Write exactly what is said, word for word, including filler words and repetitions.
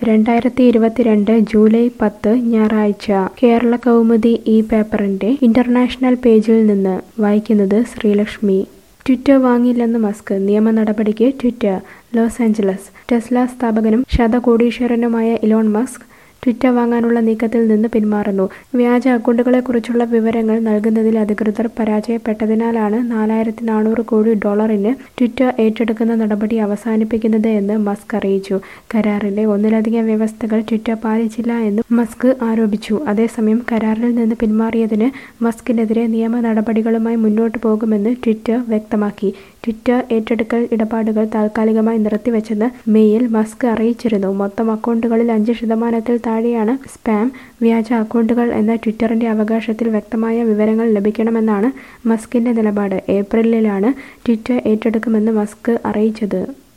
രണ്ടായിരത്തി ഇരുപത്തിരണ്ട് ജൂലൈ പത്ത് ഞായറാഴ്ച കേരള കൗമുദി ഈ പേപ്പറിന്റെ ഇന്റർനാഷണൽ പേജിൽ നിന്ന് വായിക്കുന്നത് ശ്രീലക്ഷ്മി. ട്വിറ്റർ വാങ്ങില്ലെന്ന് മസ്ക്, നിയമ നടപടിക്ക് ട്വിറ്റർ. Los Angeles. ടെസ്ല സ്ഥാപകനും ശതകോടീശ്വരനുമായ ഇലോൺ മസ്ക് ട്വിറ്റർ വാങ്ങാനുള്ള നീക്കത്തിൽ നിന്ന് പിന്മാറുന്നു. വ്യാജ അക്കൗണ്ടുകളെക്കുറിച്ചുള്ള വിവരങ്ങൾ നൽകുന്നതിൽ അധികൃതർ പരാജയപ്പെട്ടതിനാലാണ് നാലായിരത്തി നാനൂറ് കോടി ഡോളറിന് ട്വിറ്റർ ഏറ്റെടുക്കുന്ന നടപടി അവസാനിപ്പിക്കുന്നത് എന്ന് മസ്ക് അറിയിച്ചു. കരാറിലെ ഒന്നിലധികം വ്യവസ്ഥകൾ ട്വിറ്റർ പാലിച്ചില്ല എന്നും മസ്ക് ആരോപിച്ചു. അതേസമയം കരാറിൽ നിന്ന് പിന്മാറിയതിന് മസ്കിനെതിരെ നിയമ നടപടികളുമായി മുന്നോട്ടു പോകുമെന്ന് ട്വിറ്റർ വ്യക്തമാക്കി. ട്വിറ്റർ ഏറ്റെടുക്കൽ ഇടപാടുകൾ താൽക്കാലികമായി നിർത്തിവെച്ചെന്ന് മെയ്യിൽ മസ്ക് അറിയിച്ചിരുന്നു. മൊത്തം അക്കൗണ്ടുകളിൽ അഞ്ച് ശതമാനത്തിൽ താഴെയാണ് സ്പാം, വ്യാജ അക്കൗണ്ടുകൾ എന്ന ട്വിറ്ററിന്റെ അവകാശത്തിൽ വ്യക്തമായ വിവരങ്ങൾ ലഭിക്കണമെന്നാണ് മസ്കിന്റെ നിലപാട്. ഏപ്രിലിലാണ് ട്വിറ്റർ ഏറ്റെടുക്കുമെന്ന് മസ്ക് അറിയിച്ചത്.